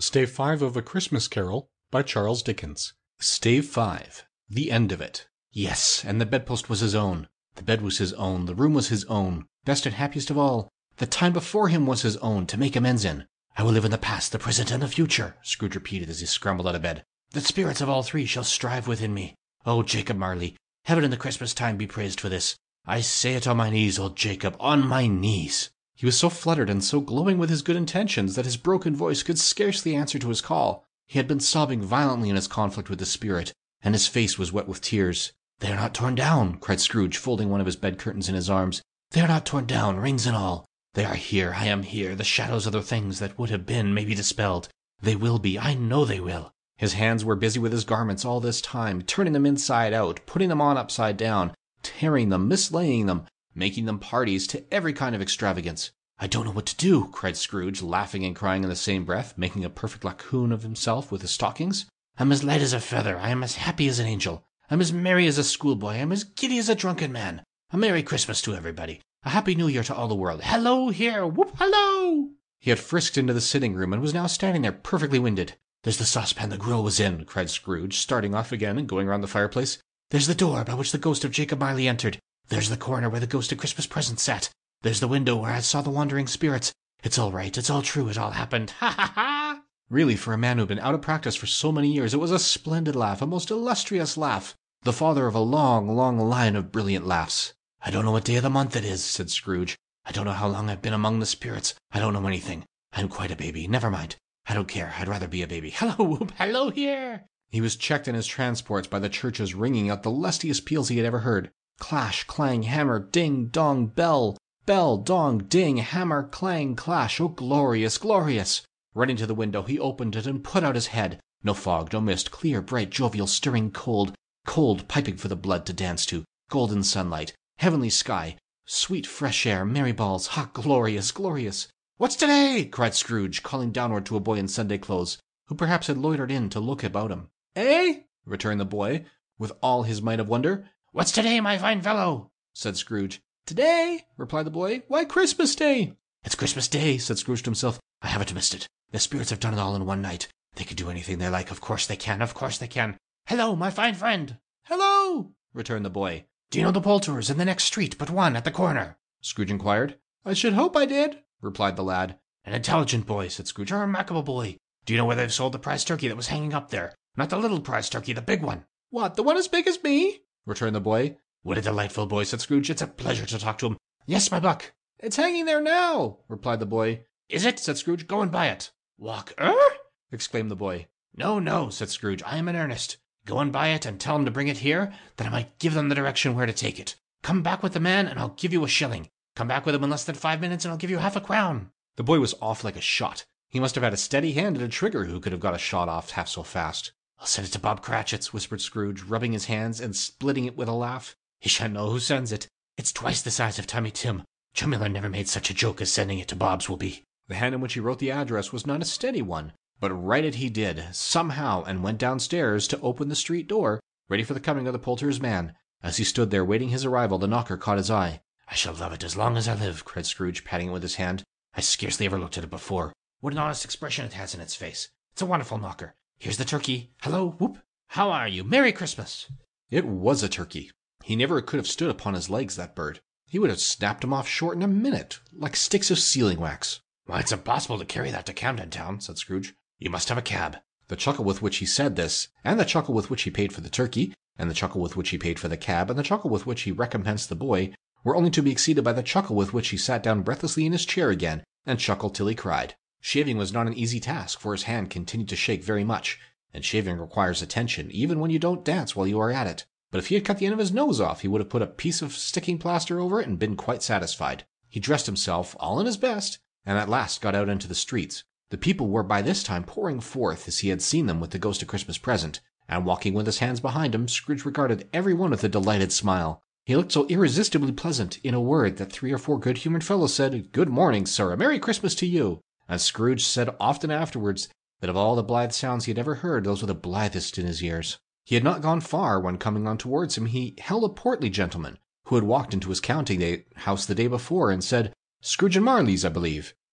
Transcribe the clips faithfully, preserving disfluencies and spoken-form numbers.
Stave five of A Christmas Carol by Charles Dickens. Stave five. The end of it. Yes, and the bedpost was his own. The bed was his own. The room was his own. Best and happiest of all, the time before him was his own, to make amends in. I will live in the past, the present, and the future, Scrooge repeated as he scrambled out of bed. The spirits of all three shall strive within me. Oh, Jacob Marley, heaven in the Christmas time be praised for this. I say it on my knees, old Jacob, on my knees. He was so fluttered and so glowing with his good intentions that his broken voice could scarcely answer to his call. He had been sobbing violently in his conflict with the spirit, and his face was wet with tears. They are not torn down, cried Scrooge, folding one of his bed curtains in his arms. They are not torn down, rings and all. They are here, I am here, the shadows of the things that would have been may be dispelled. They will be, I know they will. His hands were busy with his garments all this time, turning them inside out, putting them on upside down, tearing them, mislaying them, making them parties to every kind of extravagance. I don't know what to do, cried Scrooge, laughing and crying in the same breath, making a perfect raccoon of himself with his stockings. I'm as light as a feather, I am as happy as an angel, I'm as merry as a schoolboy, I'm as giddy as a drunken man. A Merry Christmas to everybody, a Happy New Year to all the world. Hello here, whoop, hello! He had frisked into the sitting room and was now standing there perfectly winded. There's the saucepan the grill was in, cried Scrooge, starting off again and going round the fireplace. There's the door by which the ghost of Jacob Marley entered. There's the corner where the ghost of Christmas present sat. There's the window where I saw the wandering spirits. It's all right, it's all true, it all happened. Ha ha ha! Really, for a man who had been out of practice for so many years, it was a splendid laugh, a most illustrious laugh. The father of a long, long line of brilliant laughs. I don't know what day of the month it is, said Scrooge. I don't know how long I've been among the spirits. I don't know anything. I'm quite a baby. Never mind. I don't care. I'd rather be a baby. Hello, whoop, hello here. He was checked in his transports by the churches ringing out the lustiest peals he had ever heard. Clash, clang, hammer, ding, dong, bell. Bell, dong, ding, hammer, clang, clash. Oh, glorious, glorious. Running to the window, he opened it and put out his head. No fog, no mist, clear, bright, jovial, stirring cold. Cold, piping for the blood to dance to. Golden sunlight. Heavenly sky, sweet fresh air, merry balls, ha, glorious, glorious. What's today? Cried Scrooge, calling downward to a boy in Sunday clothes, who perhaps had loitered in to look about him. Eh? Returned the boy, with all his might of wonder. What's today, my fine fellow? Said Scrooge. Today? Replied the boy. Why, Christmas Day. It's Christmas Day, said Scrooge to himself. I haven't missed it. The spirits have done it all in one night. They can do anything they like. Of course they can. Of course they can. Hello, my fine friend. Hello, returned the boy. Do you know the Poulterers in the next street but one at the corner? Scrooge inquired. I should hope I did, replied the lad. An intelligent boy, said Scrooge. A remarkable boy. Do you know where they've sold the prize turkey that was hanging up there? Not the little prize turkey, the big one. What, the one as big as me? Returned the boy. What a delightful boy, said Scrooge. It's a pleasure to talk to him. Yes, my buck. It's hanging there now, replied the boy. Is it? Said Scrooge. Go and buy it. Walk, er? Exclaimed the boy. No, no, said Scrooge. I am in earnest. Go and buy it and tell him to bring it here, that I might give them the direction where to take it. Come back with the man, and I'll give you a shilling. Come back with him in less than five minutes, and I'll give you half a crown. The boy was off like a shot. He must have had a steady hand and a trigger who could have got a shot off half so fast. I'll send it to Bob Cratchit's, whispered Scrooge, rubbing his hands and splitting it with a laugh. He shan't know who sends it. It's twice the size of Tommy Tim. Joe Miller never made such a joke as sending it to Bob's will be. The hand in which he wrote the address was not a steady one, but write it he did, somehow, and went downstairs to open the street door, ready for the coming of the Poulterer's man. As he stood there waiting his arrival, the knocker caught his eye. I shall love it as long as I live, cried Scrooge, patting it with his hand. I scarcely ever looked at it before. What an honest expression it has in its face. It's a wonderful knocker. Here's the turkey. Hello, whoop. How are you? Merry Christmas. It was a turkey. He never could have stood upon his legs, that bird. He would have snapped him off short in a minute, like sticks of sealing wax. Why, it's impossible to carry that to Camden Town, said Scrooge. You must have a cab. The chuckle with which he said this, and the chuckle with which he paid for the turkey, and the chuckle with which he paid for the cab, and the chuckle with which he recompensed the boy, were only to be exceeded by the chuckle with which he sat down breathlessly in his chair again, and chuckled till he cried. Shaving was not an easy task, for his hand continued to shake very much, and shaving requires attention, even when you don't dance while you are at it. But if he had cut the end of his nose off, he would have put a piece of sticking plaster over it and been quite satisfied. He dressed himself, all in his best, and at last got out into the streets. The people were by this time pouring forth as he had seen them with the ghost of Christmas present, and walking with his hands behind him, Scrooge regarded every one with a delighted smile. He looked so irresistibly pleasant, in a word, that three or four good-humoured fellows said, Good morning, sir, a Merry Christmas to you. And Scrooge said often afterwards that of all the blithe sounds he had ever heard, those were the blithest in his ears. He had not gone far when, coming on towards him, he held a portly gentleman, who had walked into his counting house the day before, and said, Scrooge and Marley's, I believe.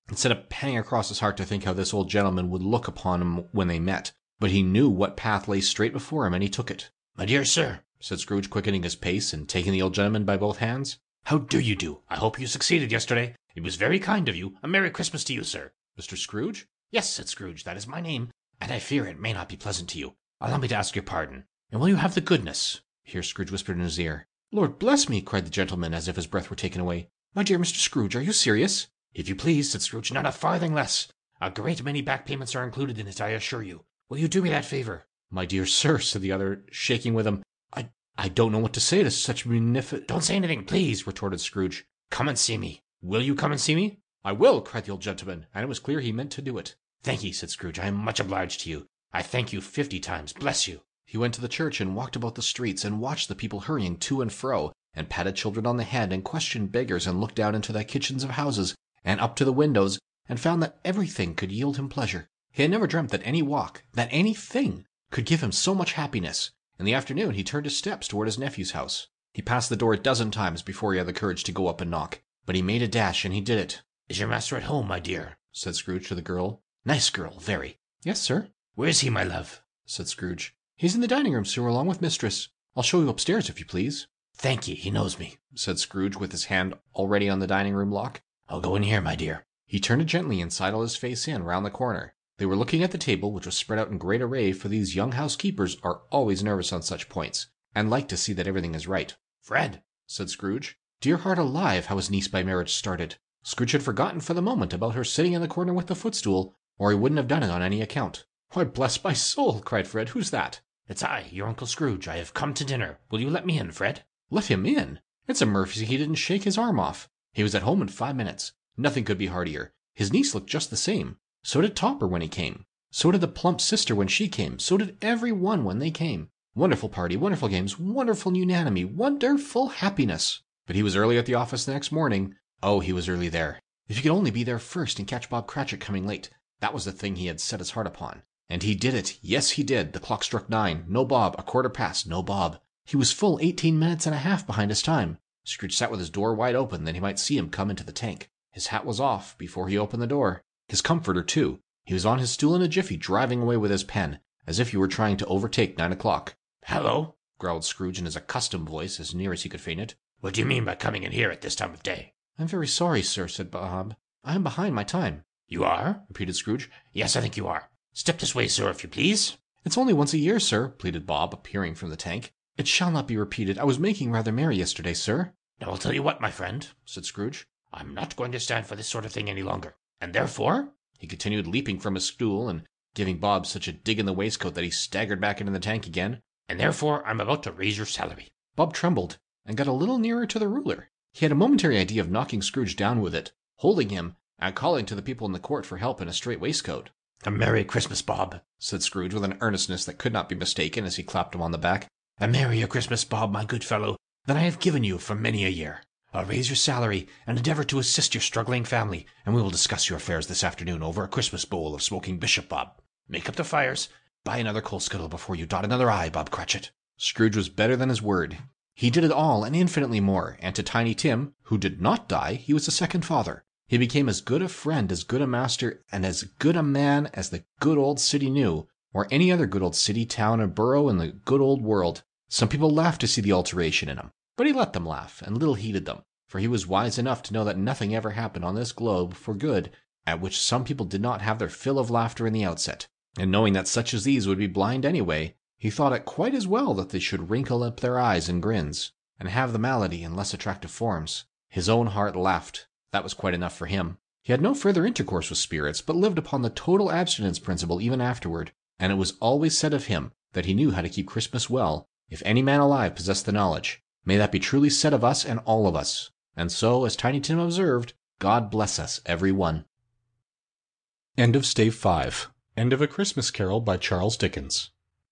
It set a pang across his heart to think how this old gentleman would look upon him when they met, but he knew what path lay straight before him, and he took it. "My dear sir," said Scrooge, quickening his pace, and taking the old gentleman by both hands, "how do you do? I hope you succeeded yesterday. It was very kind of you. A Merry Christmas to you, sir." "Mister Scrooge?" "Yes," said Scrooge, "that is my name, and I fear it may not be pleasant to you. Allow me to ask your pardon, and will you have the goodness—" Here Scrooge whispered in his ear. "Lord bless me!" cried the gentleman, as if his breath were taken away. "My dear Mister Scrooge, are you serious?" "If you please," said Scrooge, "not a farthing less. A great many back payments are included in it, I assure you. Will you do me that favor?" "My dear sir," said the other, shaking with him, I I don't know what to say to such munifi—" "Don't say anything, please," retorted Scrooge. "Come and see me. Will you come and see me?" "I will," cried the old gentleman, and it was clear he meant to do it. "Thank ye," said Scrooge. "I am much obliged to you. I thank you fifty times. Bless you." He went to the church and walked about the streets and watched the people hurrying to and fro, and patted children on the head and questioned beggars and looked down into the kitchens of houses and up to the windows and found that everything could yield him pleasure. He had never dreamt that any walk, that anything, could give him so much happiness. In the afternoon he turned his steps toward his nephew's house. He passed the door a dozen times before he had the courage to go up and knock, but he made a dash and he did it. "Is your master at home, my dear?" said Scrooge to the girl. "Nice girl, very." "Yes, sir." "Where is he, my love?" said Scrooge. "He's in the dining room, sir, along with mistress. I'll show you upstairs, if you please." "Thank ye, he knows me," said Scrooge, with his hand already on the dining room lock. "I'll go in here, my dear." He turned it gently and sidled his face in round the corner. They were looking at the table, which was spread out in great array, for these young housekeepers are always nervous on such points, and like to see that everything is right. "Fred," said Scrooge. Dear heart alive, how his niece by marriage started! Scrooge had forgotten for the moment about her sitting in the corner with the footstool, or he wouldn't have done it on any account. "Why, bless my soul!" cried Fred. "Who's that?" "It's I, your Uncle Scrooge. I have come to dinner. Will you let me in, Fred?" "Let him in? It's a mercy he didn't shake his arm off. He was at home in five minutes. Nothing could be heartier. His niece looked just the same. So did Topper when he came. So did the plump sister when she came. So did every one when they came. Wonderful party, wonderful games, wonderful unanimity, wonderful happiness. But he was early at the office the next morning. Oh, he was early there. If he could only be there first and catch Bob Cratchit coming late. That was the thing he had set his heart upon. And he did it. Yes, he did. The clock struck nine. No Bob. A quarter past. No Bob. He was full eighteen minutes and a half behind his time. Scrooge sat with his door wide open that he might see him come into the tank. His hat was off before he opened the door. His comforter, too. He was on his stool in a jiffy, driving away with his pen, as if he were trying to overtake nine o'clock. "Hello," growled Scrooge in his accustomed voice, as near as he could feign it. "What do you mean by coming in here at this time of day?" "I'm very sorry, sir," said Bob. "I am behind my time." "You are?" repeated Scrooge. "Yes, I think you are. Step this way, sir, if you please." "It's only once a year, sir," pleaded Bob, appearing from the tank. "It shall not be repeated. I was making rather merry yesterday, sir." "Now, I'll tell you what, my friend," said Scrooge. "I'm not going to stand for this sort of thing any longer. And therefore," he continued, leaping from his stool and giving Bob such a dig in the waistcoat that he staggered back into the tank again, "and therefore I'm about to raise your salary." Bob trembled and got a little nearer to the ruler. He had a momentary idea of knocking Scrooge down with it, holding him, and calling to the people in the court for help in a straight waistcoat. "A Merry Christmas, Bob," said Scrooge with an earnestness that could not be mistaken as he clapped him on the back. "A merrier Christmas, Bob, my good fellow, than I have given you for many a year. I'll raise your salary and endeavor to assist your struggling family, and we will discuss your affairs this afternoon over a Christmas bowl of smoking bishop, Bob. Make up the fires. Buy another coal scuttle before you dot another I, Bob Cratchit." Scrooge was better than his word. He did it all and infinitely more, and to Tiny Tim, who did not die, he was a second father. He became as good a friend, as good a master, and as good a man as the good old city knew, or any other good old city, town, or borough in the good old world. Some people laughed to see the alteration in him, but he let them laugh, and little heeded them, for he was wise enough to know that nothing ever happened on this globe for good at which some people did not have their fill of laughter in the outset. And knowing that such as these would be blind anyway, he thought it quite as well that they should wrinkle up their eyes in grins, and have the malady in less attractive forms. His own heart laughed. That was quite enough for him. He had no further intercourse with spirits, but lived upon the total abstinence principle even afterward, and it was always said of him that he knew how to keep Christmas well, if any man alive possessed the knowledge. May that be truly said of us and all of us. And so, as Tiny Tim observed, God bless us, every one. End of Stave five. End of A Christmas Carol by Charles Dickens.